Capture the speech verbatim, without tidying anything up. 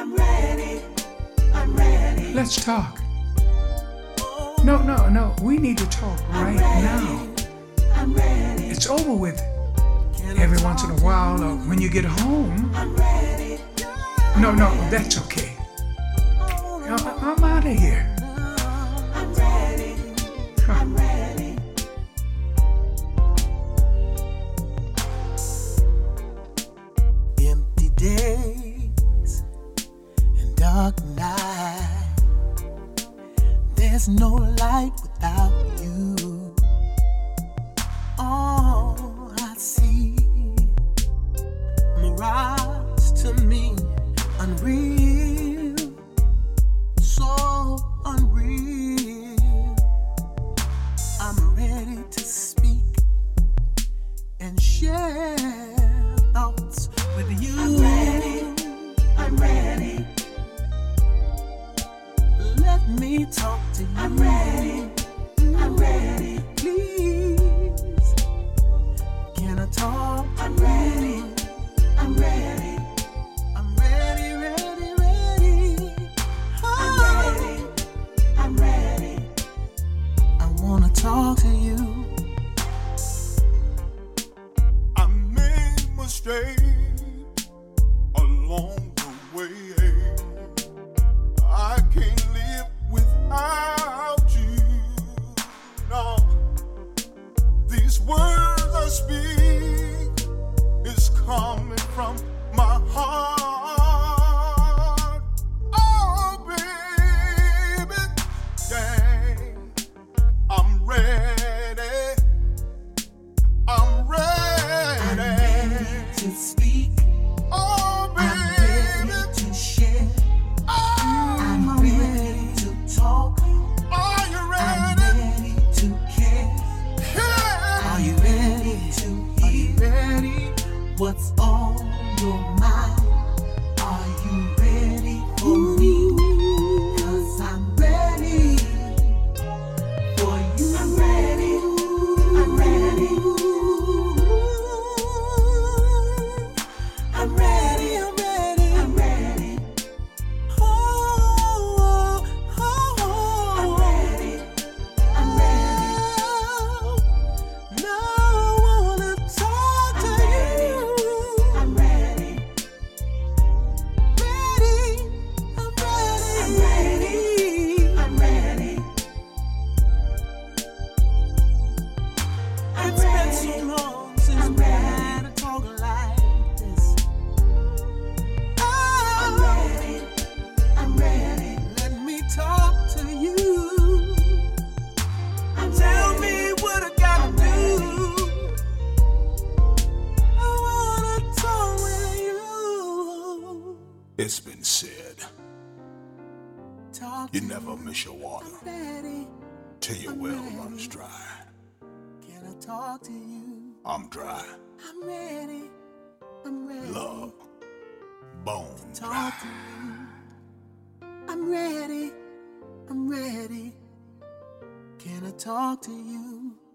I'm ready. I'm ready. Let's talk. No, no, no. We need to talk right now. I'm ready. It's over with. Every once in a while, or when you get home. I'm ready. No, no, that's okay. I- I'm out of here. I'm ready. I'm ready. Empty days and dark night. There's no light without you. All I see, mirage to me, unreal, so unreal. I'm ready to speak and share thoughts with you. I'm ready. I'm ready. Let me talk to you. I'm ready. I'm ready. Please, can I talk to I'm ready. you? I'm ready. I'm ready, ready, ready. I'm Oh, ready. I'm ready. I wanna talk to you. I made mistakes along the way. I can't live without you. No, these words I speak is coming from my heart. Oh, baby, yeah, I'm ready. I'm ready. I'm ready to speak. Oh, I'm baby. ready to share. I'm Oh, ready to talk. are you I'm ready? ready to care. Yeah. Are you ready to hear? Ready? What's on your mind? Are you ready for me? 'Cause I'm ready for you. I'm ready. I'm ready. I'm ready, I'm ready. I'm ready. Oh, oh, oh. I'm ready. I'm ready. Now I wanna talk to you. I'm ready. Ready, I'm I'm ready. I'm ready. I'm It's been ready. so long since I'm we ready. had a talk like this. I'm Oh, ready. I'm ready. let me talk to you. I'm Tell ready. me what I gotta I'm do. ready. I wanna talk with you. It's been said, Talk you to never you. miss your water I'm ready. till your well runs dry. Can I talk to you? I'm dry. I'm ready. I'm ready. Love, bone dry. Talk to you. I'm ready. I'm ready. Can I talk to you?